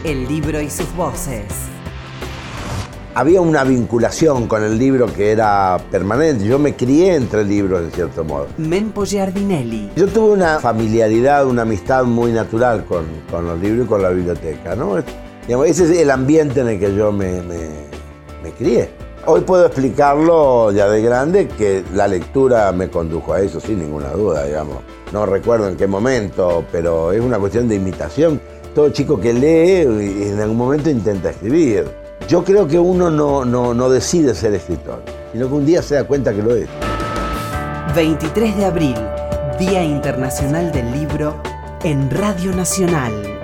El libro y sus voces. Había una vinculación con el libro que era permanente. Yo me crié entre libros, de cierto modo. Mempo Giardinelli. Yo tuve una familiaridad, una amistad muy natural con los libros y con la biblioteca, ¿no? Digamos, ese es el ambiente en el que yo me crié. Hoy puedo explicarlo ya de grande, que la lectura me condujo a eso, sin ninguna duda, digamos. No recuerdo en qué momento, pero es una cuestión de imitación. Todo chico que lee, en algún momento intenta escribir. Yo creo que uno no decide ser escritor, sino que un día se da cuenta que lo es. 23 de abril, Día Internacional del Libro, en Radio Nacional.